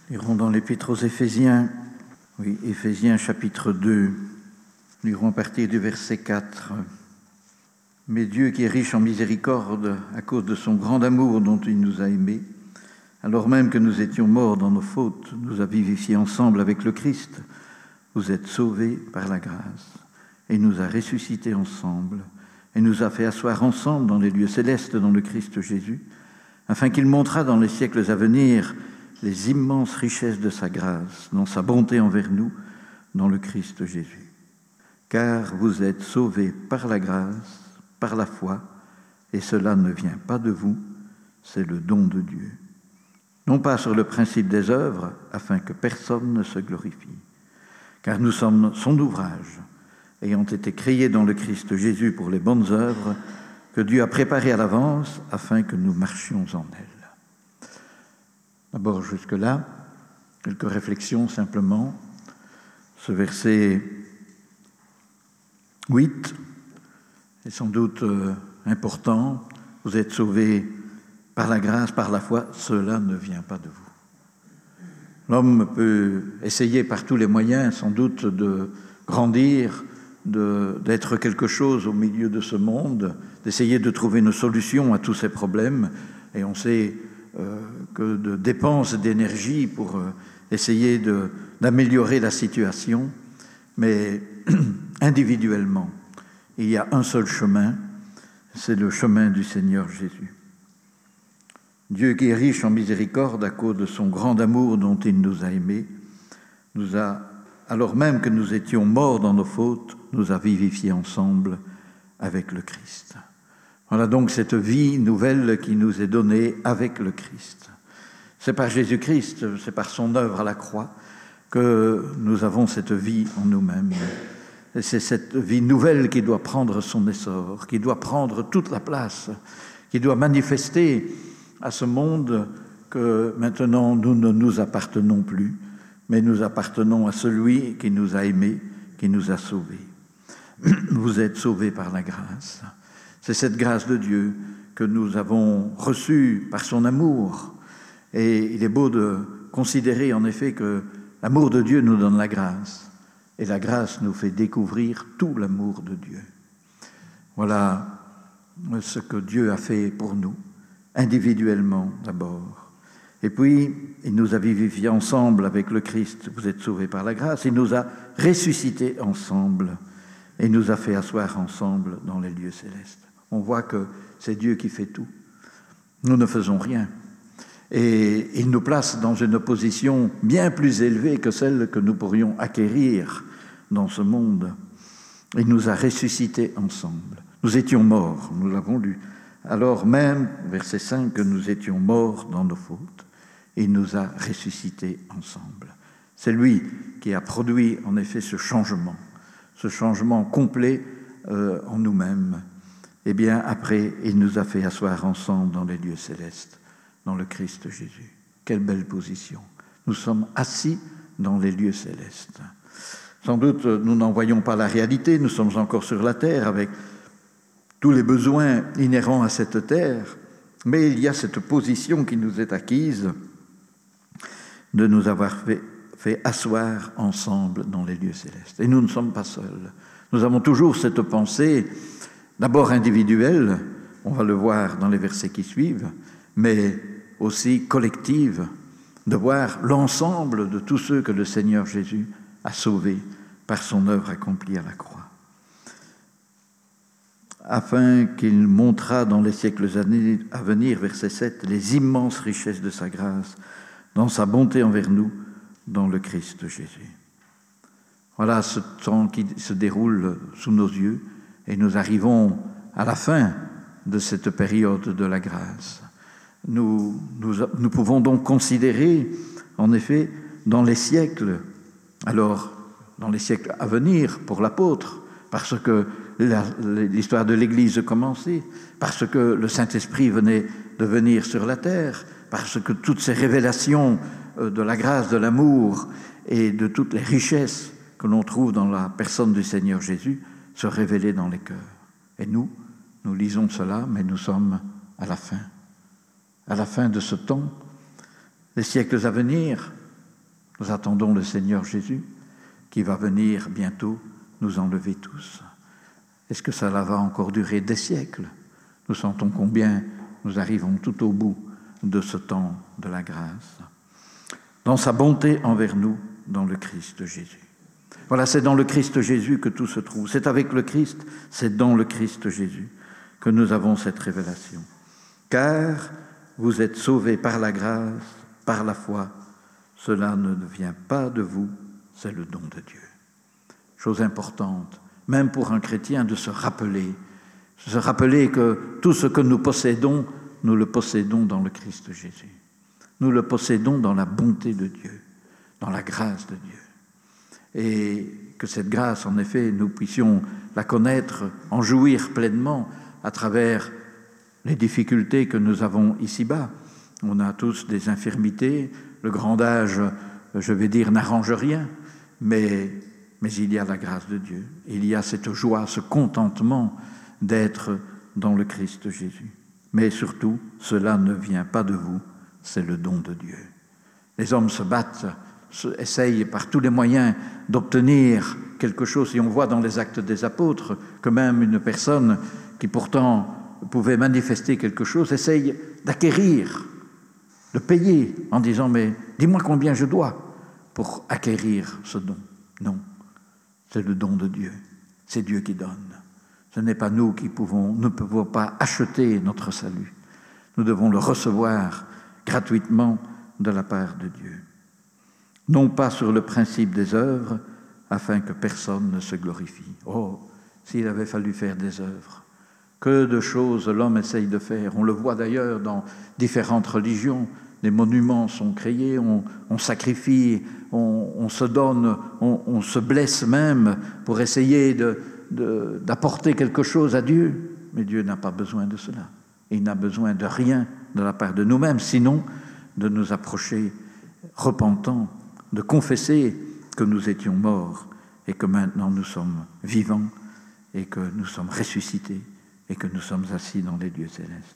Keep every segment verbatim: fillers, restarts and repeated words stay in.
Lirons dans l'Épître aux Éphésiens, oui, Éphésiens chapitre deux, lirons à partir du verset quatre. Mais Dieu qui est riche en miséricorde, à cause de son grand amour dont il nous a aimés, alors même que nous étions morts dans nos fautes, nous a vivifiés ensemble avec le Christ. Vous êtes sauvés par la grâce, et nous a ressuscités ensemble, et nous a fait asseoir ensemble dans les lieux célestes dans le Christ Jésus, afin qu'il montrât dans les siècles à venir les immenses richesses de sa grâce, dans sa bonté envers nous, dans le Christ Jésus. Car vous êtes sauvés par la grâce, par la foi, et cela ne vient pas de vous, c'est le don de Dieu. Non pas sur le principe des œuvres, afin que personne ne se glorifie. Car nous sommes son ouvrage, ayant été créés dans le Christ Jésus pour les bonnes œuvres, que Dieu a préparées à l'avance, afin que nous marchions en elles. D'abord, jusque-là, quelques réflexions simplement. Ce verset huit est sans doute euh, important. Vous êtes sauvés par la grâce, par la foi, cela ne vient pas de vous. L'homme peut essayer par tous les moyens, sans doute, de grandir, de, d'être quelque chose au milieu de ce monde, d'essayer de trouver une solution à tous ces problèmes. Et on sait euh, que de dépenses d'énergie pour euh, essayer de, d'améliorer la situation. Mais individuellement, il y a un seul chemin, c'est le chemin du Seigneur Jésus. Dieu qui est riche en miséricorde à cause de son grand amour dont il nous a aimés, nous a, alors même que nous étions morts dans nos fautes, nous a vivifiés ensemble avec le Christ. Voilà donc cette vie nouvelle qui nous est donnée avec le Christ. C'est par Jésus-Christ, c'est par son œuvre à la croix que nous avons cette vie en nous-mêmes. Et c'est cette vie nouvelle qui doit prendre son essor, qui doit prendre toute la place, qui doit manifester à ce monde que maintenant nous ne nous appartenons plus, mais nous appartenons à celui qui nous a aimés, qui nous a sauvés. Vous êtes sauvés par la grâce. C'est cette grâce de Dieu que nous avons reçue par son amour. Et il est beau de considérer en effet que l'amour de Dieu nous donne la grâce. Et la grâce nous fait découvrir tout l'amour de Dieu. Voilà ce que Dieu a fait pour nous, individuellement d'abord. Et puis, il nous a vivifiés ensemble avec le Christ. Vous êtes sauvés par la grâce. Il nous a ressuscités ensemble et nous a fait asseoir ensemble dans les lieux célestes. On voit que c'est Dieu qui fait tout. Nous ne faisons rien. Et il nous place dans une position bien plus élevée que celle que nous pourrions acquérir dans ce monde. Il nous a ressuscités ensemble. Nous étions morts, nous l'avons lu. Alors même, verset cinq, que nous étions morts dans nos fautes. Il nous a ressuscités ensemble. C'est lui qui a produit en effet ce changement, ce changement complet euh, en nous-mêmes. Et bien après, il nous a fait asseoir ensemble dans les lieux célestes, dans le Christ Jésus. Quelle belle position. Nous sommes assis dans les lieux célestes. Sans doute, nous n'en voyons pas la réalité. Nous sommes encore sur la terre avec tous les besoins inhérents à cette terre. Mais il y a cette position qui nous est acquise de nous avoir fait, fait asseoir ensemble dans les lieux célestes. Et nous ne sommes pas seuls. Nous avons toujours cette pensée, d'abord individuelle, on va le voir dans les versets qui suivent, mais aussi collective, de voir l'ensemble de tous ceux que le Seigneur Jésus a sauvés par son œuvre accomplie à la croix. Afin qu'il montrât dans les siècles à venir, verset sept, les immenses richesses de sa grâce, dans sa bonté envers nous, dans le Christ Jésus. Voilà ce temps qui se déroule sous nos yeux, et nous arrivons à la fin de cette période de la grâce. Nous, nous, nous pouvons donc considérer, en effet, dans les siècles, alors dans les siècles à venir pour l'apôtre, parce que la, l'histoire de l'Église commençait, parce que le Saint-Esprit venait de venir sur la terre, parce que toutes ces révélations de la grâce, de l'amour et de toutes les richesses que l'on trouve dans la personne du Seigneur Jésus se révélaient dans les cœurs. Et nous, nous lisons cela, mais nous sommes à la fin. À la fin de ce temps, les siècles à venir, Nous attendons le Seigneur Jésus qui va venir bientôt nous enlever tous. Est-ce que cela va encore durer des siècles? Nous sentons combien nous arrivons tout au bout de ce temps de la grâce. Dans sa bonté envers nous, dans le Christ Jésus. Voilà, c'est dans le Christ Jésus que tout se trouve. C'est avec le Christ, c'est dans le Christ Jésus que nous avons cette révélation. Car vous êtes sauvés par la grâce, par la foi. Cela ne vient pas de vous, c'est le don de Dieu. Chose importante, même pour un chrétien, de se rappeler, se rappeler que tout ce que nous possédons, nous le possédons dans le Christ Jésus. Nous le possédons dans la bonté de Dieu, dans la grâce de Dieu. Et que cette grâce, en effet, nous puissions la connaître, en jouir pleinement à travers les difficultés que nous avons ici-bas. On a tous des infirmités, le grand âge, je vais dire, n'arrange rien, mais, mais il y a la grâce de Dieu. Il y a cette joie, ce contentement d'être dans le Christ Jésus. Mais surtout, cela ne vient pas de vous, c'est le don de Dieu. Les hommes se battent, se, essayent par tous les moyens d'obtenir quelque chose. Et on voit dans les Actes des Apôtres que même une personne qui pourtant pouvait manifester quelque chose essaye d'acquérir, de payer en disant « mais dis-moi combien je dois pour acquérir ce don ». Non, c'est le don de Dieu, c'est Dieu qui donne. Ce n'est pas nous qui pouvons, ne pouvons pas acheter notre salut. Nous devons le recevoir gratuitement de la part de Dieu. Non pas sur le principe des œuvres, afin que personne ne se glorifie. Oh, s'il avait fallu faire des œuvres, que de choses l'homme essaye de faire. On le voit d'ailleurs dans différentes religions. Des monuments sont créés, on, on sacrifie, on, on se donne, on, on se blesse même pour essayer de, de, d'apporter quelque chose à Dieu. Mais Dieu n'a pas besoin de cela. Il n'a besoin de rien de la part de nous-mêmes, sinon de nous approcher repentants, de confesser que nous étions morts et que maintenant nous sommes vivants et que nous sommes ressuscités et que nous sommes assis dans les lieux célestes.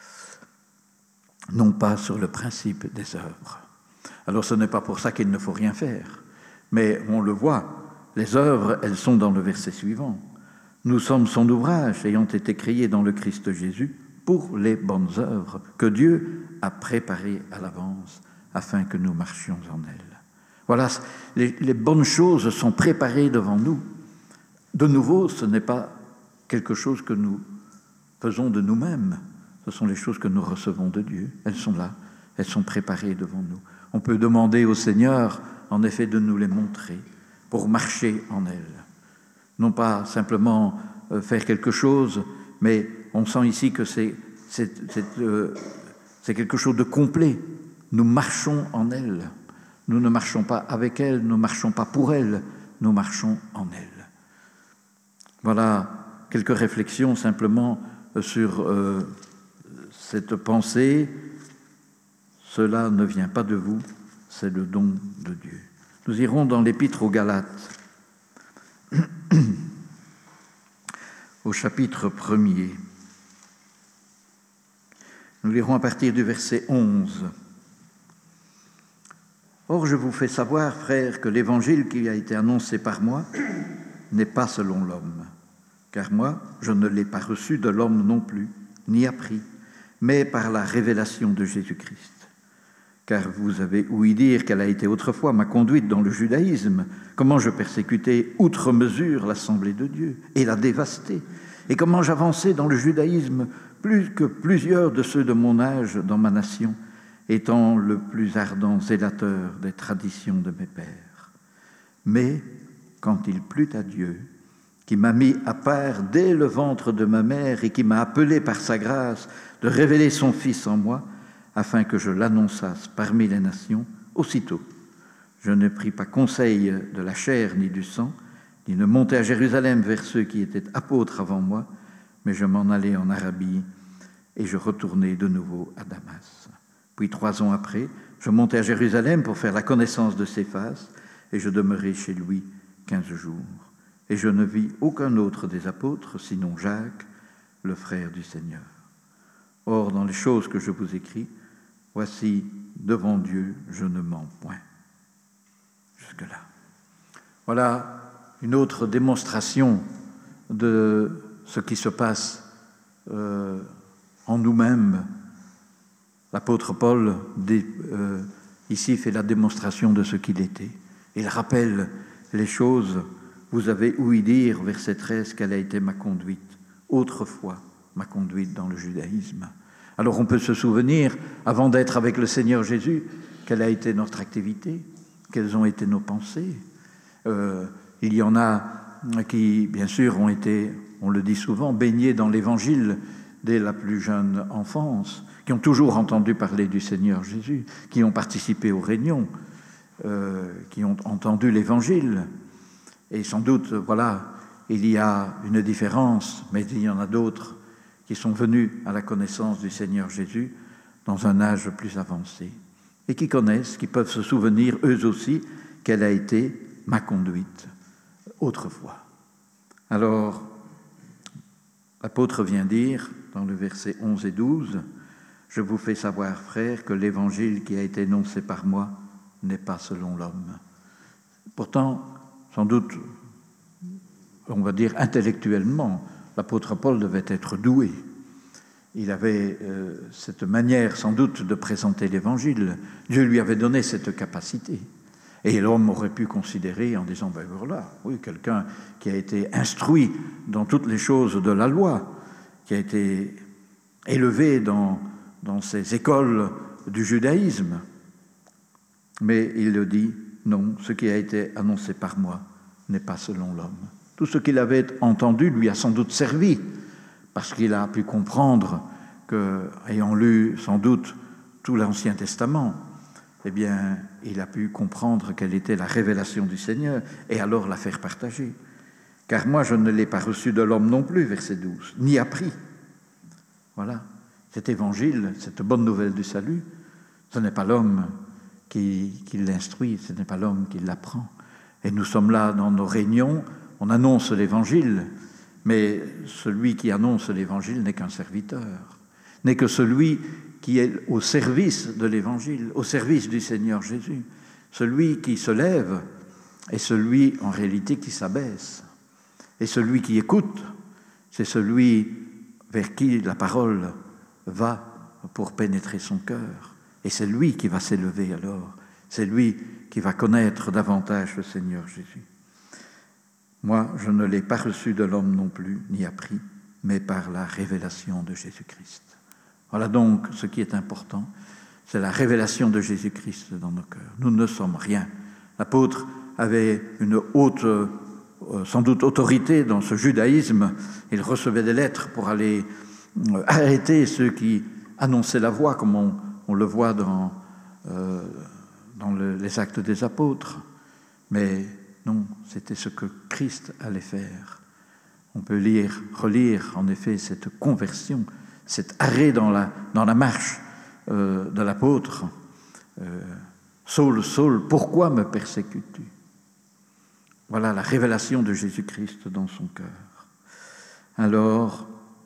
Non pas sur le principe des œuvres. Alors ce n'est pas pour ça qu'il ne faut rien faire, mais on le voit, les œuvres, elles sont dans le verset suivant. Nous sommes son ouvrage, ayant été créés dans le Christ Jésus, pour les bonnes œuvres que Dieu a préparées à l'avance, afin que nous marchions en elles. Voilà, les, les bonnes choses sont préparées devant nous. De nouveau, ce n'est pas quelque chose que nous faisons de nous-mêmes. Ce sont les choses que nous recevons de Dieu. Elles sont là, elles sont préparées devant nous. On peut demander au Seigneur, en effet, de nous les montrer pour marcher en elles. Non pas simplement euh, faire quelque chose, mais on sent ici que c'est, c'est, c'est, euh, c'est quelque chose de complet. Nous marchons en elles. Nous ne marchons pas avec elles, nous ne marchons pas pour elles, nous marchons en elles. Voilà quelques réflexions simplement sur euh, cette pensée. Cela ne vient pas de vous, c'est le don de Dieu. Nous irons dans l'Épître aux Galates, au chapitre premier. Nous lirons à partir du verset onze. Or, je vous fais savoir, frères, que l'évangile qui a été annoncé par moi n'est pas selon l'homme. Car moi, je ne l'ai pas reçu de l'homme non plus, ni appris, mais par la révélation de Jésus-Christ. Car vous avez ouï dire qu'elle a été autrefois ma conduite dans le judaïsme, comment je persécutais outre mesure l'assemblée de Dieu et la dévastais, et comment j'avançais dans le judaïsme plus que plusieurs de ceux de mon âge dans ma nation, étant le plus ardent zélateur des traditions de mes pères. Mais quand il plut à Dieu, qui m'a mis à part dès le ventre de ma mère et qui m'a appelé par sa grâce de révéler son Fils en moi, afin que je l'annonçasse parmi les nations, aussitôt, je ne pris pas conseil de la chair ni du sang, ni ne montai à Jérusalem vers ceux qui étaient apôtres avant moi, mais je m'en allai en Arabie et je retournai de nouveau à Damas. Puis trois ans après, je montai à Jérusalem pour faire la connaissance de Céphas et je demeurai chez lui quinze jours. Et je ne vis aucun autre des apôtres, sinon Jacques, le frère du Seigneur. Or, dans les choses que je vous écris, voici, devant Dieu, je ne mens point. jusque-là. Voilà une autre démonstration de ce qui se passe euh, en nous-mêmes. L'apôtre Paul dit, euh, ici fait la démonstration de ce qu'il était. Il rappelle les choses. Vous avez ouï dire, verset treize, quelle a été ma conduite, autrefois ma conduite dans le judaïsme. Alors on peut se souvenir, avant d'être avec le Seigneur Jésus, quelle a été notre activité, quelles ont été nos pensées. Euh, il y en a qui, bien sûr, ont été, on le dit souvent, baignés dans l'Évangile dès la plus jeune enfance, qui ont toujours entendu parler du Seigneur Jésus, qui ont participé aux réunions, euh, qui ont entendu l'Évangile. Et sans doute, voilà, il y a une différence, mais il y en a d'autres qui sont venus à la connaissance du Seigneur Jésus dans un âge plus avancé et qui connaissent, qui peuvent se souvenir eux aussi quelle a été ma conduite autrefois. Alors, l'apôtre vient dire dans le verset onze et douze, « Je vous fais savoir, frères, que l'évangile qui a été énoncé par moi n'est pas selon l'homme. » Pourtant, sans doute, on va dire intellectuellement, l'apôtre Paul devait être doué. Il avait euh, cette manière sans doute de présenter l'Évangile. Dieu lui avait donné cette capacité. Et l'homme aurait pu considérer en disant, ben voilà, oui, quelqu'un qui a été instruit dans toutes les choses de la loi, qui a été élevé dans, dans ces écoles du judaïsme. Mais il le dit, non, ce qui a été annoncé par moi n'est pas selon l'homme. Tout ce qu'il avait entendu lui a sans doute servi, parce qu'il a pu comprendre que, ayant lu sans doute tout l'Ancien Testament, eh bien, il a pu comprendre quelle était la révélation du Seigneur et alors la faire partager. Car moi, je ne l'ai pas reçu de l'homme non plus, verset douze, ni appris. Voilà, cet évangile, cette bonne nouvelle du salut, ce n'est pas l'homme qui, qui l'instruit, ce n'est pas l'homme qui l'apprend. Et nous sommes là dans nos réunions, on annonce l'évangile, mais celui qui annonce l'évangile n'est qu'un serviteur, n'est que celui qui est au service de l'évangile, au service du Seigneur Jésus. Celui qui se lève est celui, en réalité, qui s'abaisse. Et celui qui écoute, c'est celui vers qui la parole va pour pénétrer son cœur. Et c'est lui qui va s'élever alors. C'est lui qui va connaître davantage le Seigneur Jésus. Moi, je ne l'ai pas reçu de l'homme non plus, ni appris, mais par la révélation de Jésus-Christ. Voilà donc ce qui est important, c'est la révélation de Jésus-Christ dans nos cœurs. Nous ne sommes rien. L'apôtre avait une haute, euh, sans doute, autorité dans ce judaïsme. Il recevait des lettres pour aller euh, arrêter ceux qui annonçaient la voie, comme on, on le voit dans, euh, dans le, les Actes des Apôtres. Mais non, c'était ce que Christ allait faire. On peut lire, relire, en effet, cette conversion, cet arrêt dans la, dans la marche euh, de l'apôtre. Euh, « Saul, Saul, pourquoi me persécutes-tu » Voilà la révélation de Jésus-Christ dans son cœur. Alors,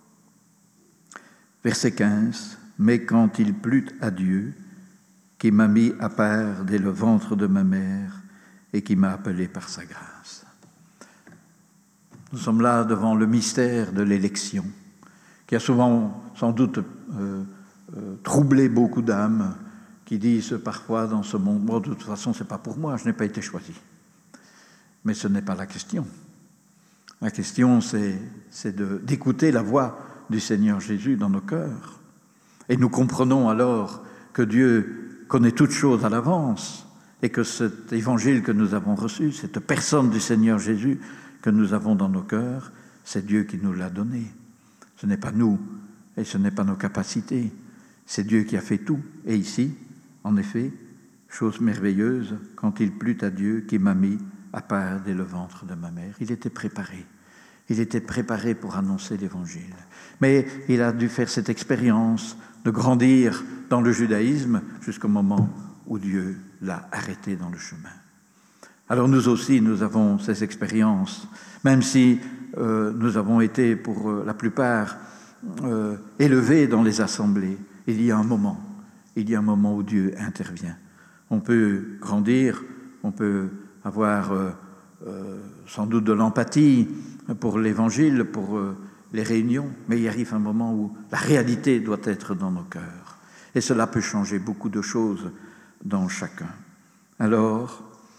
verset quinze, « Mais quand il plut à Dieu, qui m'a mis à part dès le ventre de ma mère et qui m'a appelé par sa grâce. » Nous sommes là devant le mystère de l'élection, qui a souvent, sans doute, euh, euh, troublé beaucoup d'âmes, qui disent parfois dans ce monde, bon, de toute façon, ce n'est pas pour moi, je n'ai pas été choisi. Mais ce n'est pas la question. La question, c'est, c'est de, d'écouter la voix du Seigneur Jésus dans nos cœurs. Et nous comprenons alors que Dieu connaît toutes choses à l'avance et que cet évangile que nous avons reçu, cette personne du Seigneur Jésus que nous avons dans nos cœurs, c'est Dieu qui nous l'a donné. Ce n'est pas nous et ce n'est pas nos capacités. C'est Dieu qui a fait tout. Et ici, en effet, chose merveilleuse, quand il plut à Dieu qui m'a mis à part dès le ventre de ma mère. Il était préparé. Il était préparé pour annoncer l'Évangile. Mais il a dû faire cette expérience de grandir dans le judaïsme jusqu'au moment où Dieu l'a arrêté dans le chemin. Alors nous aussi, nous avons ces expériences, même si euh, nous avons été pour euh, la plupart euh, élevés dans les assemblées. Il y a un moment, il y a un moment où Dieu intervient. On peut grandir, on peut avoir euh, euh, sans doute de l'empathie pour l'Évangile, pour euh, les réunions, mais il arrive un moment où la réalité doit être dans nos cœurs. Et cela peut changer beaucoup de choses dans chacun. Alors,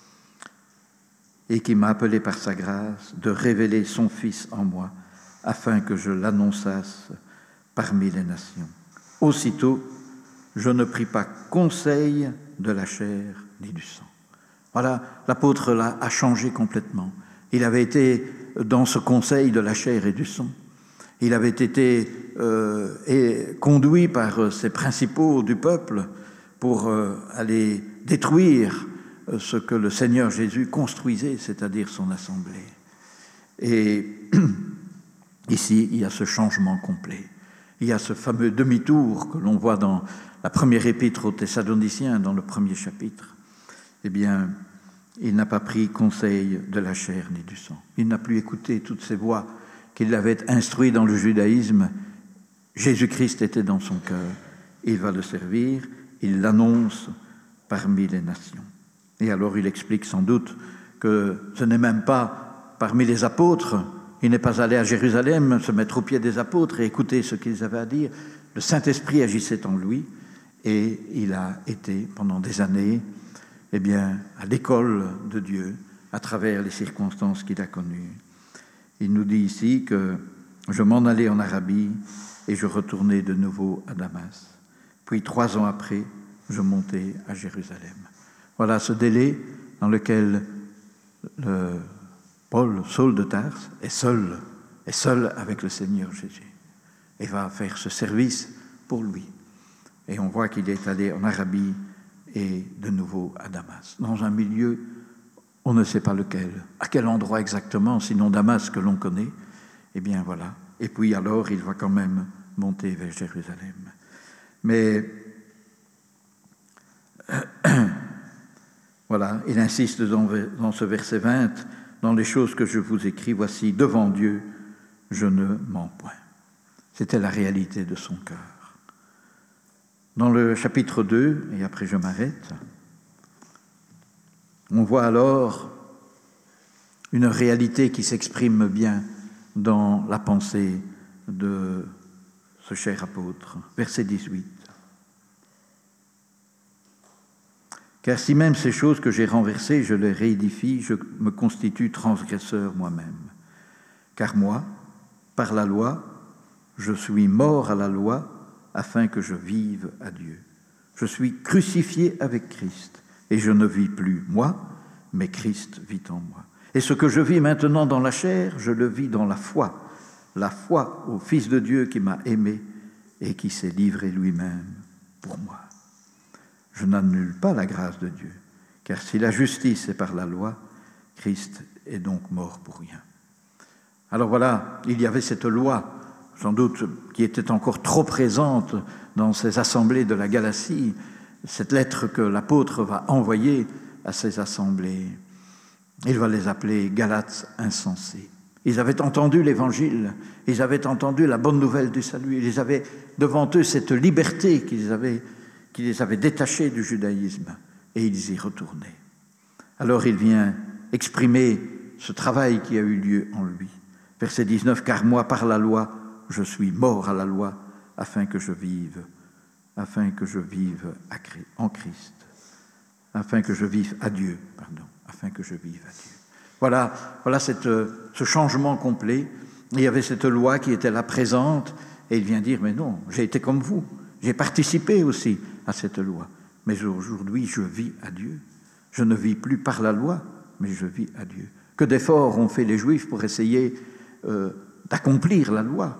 et qui m'a appelé par sa grâce de révéler son Fils en moi, afin que je l'annonçasse parmi les nations. Aussitôt, je ne pris pas conseil de la chair ni du sang. Voilà, l'apôtre là a changé complètement. Il avait été dans ce conseil de la chair et du sang. Il avait été euh, et conduit par ses principaux du peuple pour euh, aller détruire ce que le Seigneur Jésus construisait, c'est-à-dire son assemblée. Et ici, il y a ce changement complet. Il y a ce fameux demi-tour que l'on voit dans la première épître aux Thessaloniciens, dans le premier chapitre. Eh bien, il n'a pas pris conseil de la chair ni du sang. Il n'a plus écouté toutes ces voix qui l'avaient instruit dans le judaïsme. Jésus-Christ était dans son cœur. Il va le servir, il l'annonce parmi les nations. Et alors il explique sans doute que ce n'est même pas parmi les apôtres. Il n'est pas allé à Jérusalem se mettre aux pieds des apôtres et écouter ce qu'ils avaient à dire. Le Saint-Esprit agissait en lui et il a été pendant des années eh bien, à l'école de Dieu à travers les circonstances qu'il a connues. Il nous dit ici que je m'en allais en Arabie et je retournais de nouveau à Damas. Puis trois ans après, je montais à Jérusalem. Voilà ce délai dans lequel le Paul, Saul de Tarse, est seul, est seul avec le Seigneur Jésus et va faire ce service pour lui. Et on voit qu'il est allé en Arabie et de nouveau à Damas, dans un milieu, on ne sait pas lequel, à quel endroit exactement, sinon Damas que l'on connaît. Eh bien voilà. Et puis alors, il va quand même monter vers Jérusalem. Mais voilà, il insiste dans, dans ce verset vingt, dans les choses que je vous écris, voici, devant Dieu, je ne mens point. C'était la réalité de son cœur. Dans le chapitre deux, et après je m'arrête, on voit alors une réalité qui s'exprime bien dans la pensée de ce cher apôtre. Verset dix-huit. Car si même ces choses que j'ai renversées, je les réédifie, je me constitue transgresseur moi-même. Car moi, par la loi, je suis mort à la loi afin que je vive à Dieu. Je suis crucifié avec Christ et je ne vis plus moi, mais Christ vit en moi. Et ce que je vis maintenant dans la chair, je le vis dans la foi, la foi au Fils de Dieu qui m'a aimé et qui s'est livré lui-même pour moi. Je n'annule pas la grâce de Dieu, car si la justice est par la loi, Christ est donc mort pour rien. Alors voilà, il y avait cette loi, sans doute qui était encore trop présente dans ces assemblées de la Galatie, cette lettre que l'apôtre va envoyer à ces assemblées. Il va les appeler Galates insensés. Ils avaient entendu l'Évangile, ils avaient entendu la bonne nouvelle du salut, ils avaient devant eux cette liberté qu'ils avaient, qui les avait détachés du judaïsme, et ils y retournaient. Alors il vient exprimer ce travail qui a eu lieu en lui. Verset dix-neuf, « Car moi, par la loi, je suis mort à la loi, afin que je vive, afin que je vive en Christ, afin que je vive à Dieu, pardon, afin que je vive à Dieu. » Voilà, voilà cette, ce changement complet. Il y avait cette loi qui était là présente, et il vient dire, mais non, j'ai été comme vous, j'ai participé aussi à cette loi, mais aujourd'hui je vis à Dieu. Je ne vis plus par la loi, mais je vis à Dieu. Que d'efforts ont fait les Juifs pour essayer euh, d'accomplir la loi.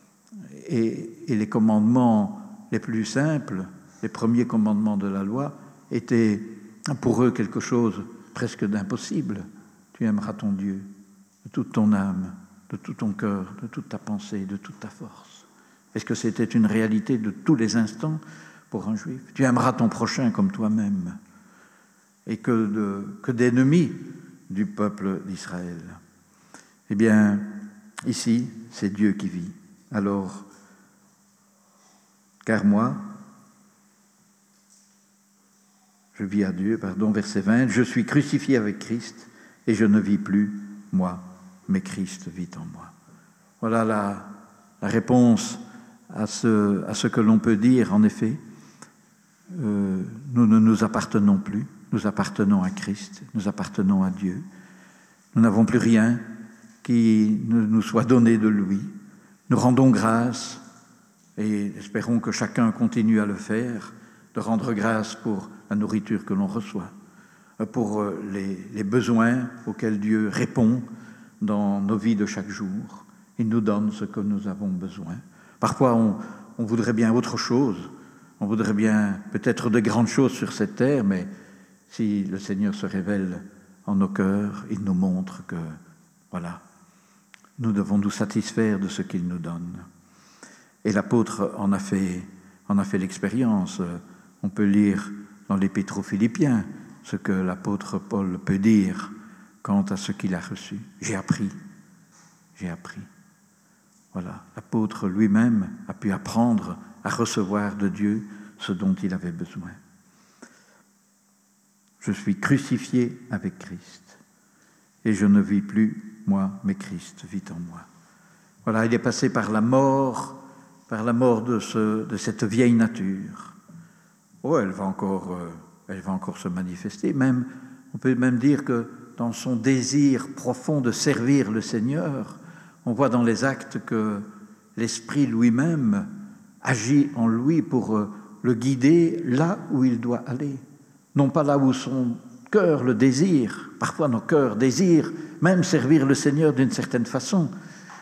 Et, et les commandements les plus simples, les premiers commandements de la loi, étaient pour eux quelque chose presque d'impossible. Tu aimeras ton Dieu de toute ton âme, de tout ton cœur, de toute ta pensée, de toute ta force. Est-ce que c'était une réalité de tous les instants pour un Juif? Tu aimeras ton prochain comme toi-même. Et que, de, que d'ennemis du peuple d'Israël. Eh bien, ici, c'est Dieu qui vit. Alors, car moi, je vis à Dieu, pardon, verset vingt, « Je suis crucifié avec Christ et je ne vis plus, moi, mais Christ vit en moi. » Voilà la, la réponse à ce, à ce que l'on peut dire, en effet. Euh, nous ne nous appartenons plus, nous appartenons à Christ, nous appartenons à Dieu. Nous n'avons plus rien qui ne nous soit donné de lui. Nous rendons grâce et espérons que chacun continue à le faire, de rendre grâce pour la nourriture que l'on reçoit, pour les, les besoins auxquels Dieu répond dans nos vies de chaque jour. Il nous donne ce que nous avons besoin. Parfois, on, on voudrait bien autre chose. On voudrait bien peut-être de grandes choses sur cette terre, mais si le Seigneur se révèle en nos cœurs, il nous montre que, voilà, nous devons nous satisfaire de ce qu'il nous donne. Et l'apôtre en a fait, en a fait l'expérience. On peut lire dans l'Épître aux Philippiens ce que l'apôtre Paul peut dire quant à ce qu'il a reçu. J'ai appris, j'ai appris. Voilà, l'apôtre lui-même a pu apprendre à recevoir de Dieu ce dont il avait besoin. Je suis crucifié avec Christ et je ne vis plus moi, mais Christ vit en moi. Voilà, il est passé par la mort, par la mort de, ce, de cette vieille nature. Oh, elle va encore, euh, elle va encore se manifester. Même, on peut même dire que dans son désir profond de servir le Seigneur, on voit dans les actes que l'Esprit lui-même agit en lui pour euh, le guider là où il doit aller. Non pas là où son cœur le désire. Parfois nos cœurs désirent même servir le Seigneur d'une certaine façon.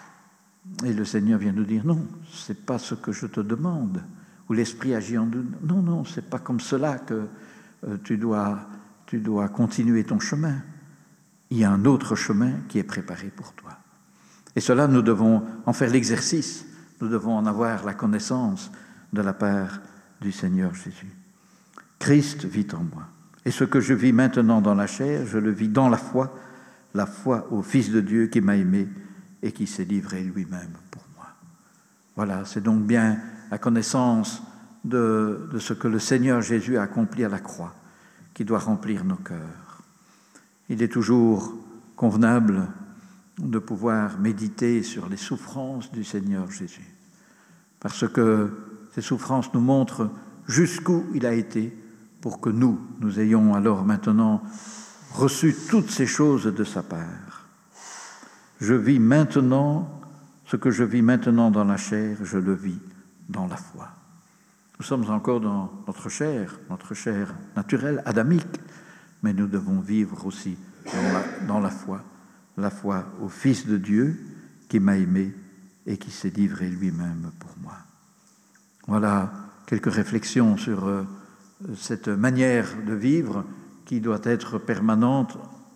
Et le Seigneur vient nous dire, non, ce n'est pas ce que je te demande. Où l'Esprit agit en nous. Non, non, ce n'est pas comme cela que euh, tu dois, tu dois continuer ton chemin. Il y a un autre chemin qui est préparé pour toi. Et cela, nous devons en faire l'exercice. Nous devons en avoir la connaissance de la part du Seigneur Jésus. Christ vit en moi. Et ce que je vis maintenant dans la chair, je le vis dans la foi, la foi au Fils de Dieu qui m'a aimé et qui s'est livré lui-même pour moi. Voilà, c'est donc bien la connaissance de, de ce que le Seigneur Jésus a accompli à la croix qui doit remplir nos cœurs. Il est toujours convenable de pouvoir méditer sur les souffrances du Seigneur Jésus, parce que ces souffrances nous montrent jusqu'où il a été pour que nous, nous ayons alors maintenant reçu toutes ces choses de sa part. Je vis maintenant, ce que je vis maintenant dans la chair, je le vis dans la foi. Nous sommes encore dans notre chair, notre chair naturelle, adamique, mais nous devons vivre aussi dans la, dans la foi, la foi au Fils de Dieu qui m'a aimé et qui s'est livré lui-même pour moi. Voilà quelques réflexions sur euh, cette manière de vivre qui doit être permanente,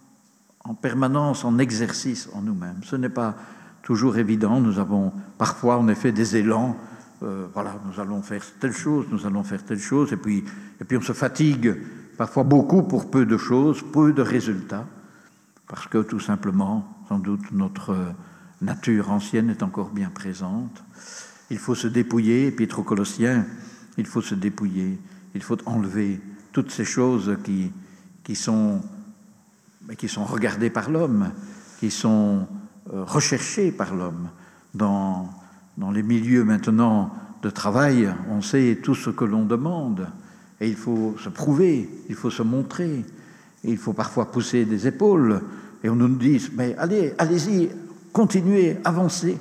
en permanence, en exercice en nous-mêmes. Ce n'est pas toujours évident. Nous avons parfois, en effet, des élans. Euh, voilà, nous allons faire telle chose, nous allons faire telle chose, et puis, et puis on se fatigue parfois beaucoup pour peu de choses, peu de résultats, parce que tout simplement, sans doute, notre nature ancienne est encore bien présente. Il faut se dépouiller, Épître aux Colossiens, il faut se dépouiller, il faut enlever toutes ces choses qui, qui, sont, qui sont regardées par l'homme, qui sont recherchées par l'homme. Dans, dans les milieux maintenant de travail, on sait tout ce que l'on demande, et il faut se prouver, il faut se montrer, et il faut parfois pousser des épaules, et on nous dit, mais allez, allez-y, continuez, avancez.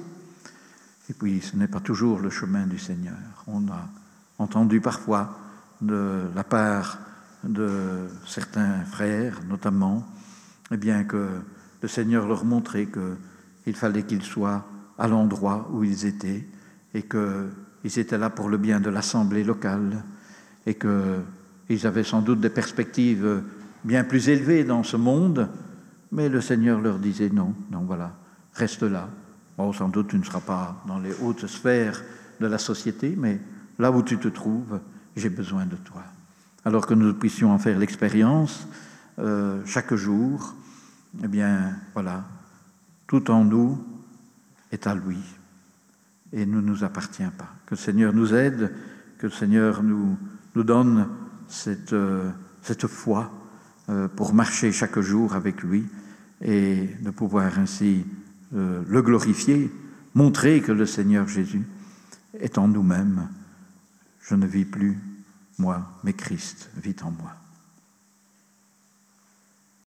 Et puis, ce n'est pas toujours le chemin du Seigneur. On a entendu parfois de la part de certains frères, notamment, eh bien que le Seigneur leur montrait qu'il fallait qu'ils soient à l'endroit où ils étaient et qu'ils étaient là pour le bien de l'assemblée locale et qu'ils avaient sans doute des perspectives bien plus élevées dans ce monde, mais le Seigneur leur disait non, non, voilà, reste là. Bon, sans doute tu ne seras pas dans les hautes sphères de la société, mais là où tu te trouves, j'ai besoin de toi. Alors que nous puissions en faire l'expérience euh, chaque jour, eh bien, voilà, tout en nous est à lui et ne nous appartient pas. Que le Seigneur nous aide, que le Seigneur nous, nous donne cette, euh, cette foi euh, pour marcher chaque jour avec lui et de pouvoir ainsi euh, le glorifier, montrer que le Seigneur Jésus est en nous-mêmes. Je ne vis plus moi, mais Christ vit en moi.